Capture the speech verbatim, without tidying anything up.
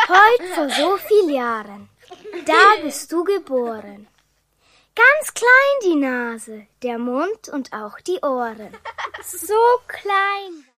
Heut vor so viel Jahren, da bist du geboren. Ganz klein die Nase, der Mund und auch die Ohren. So klein.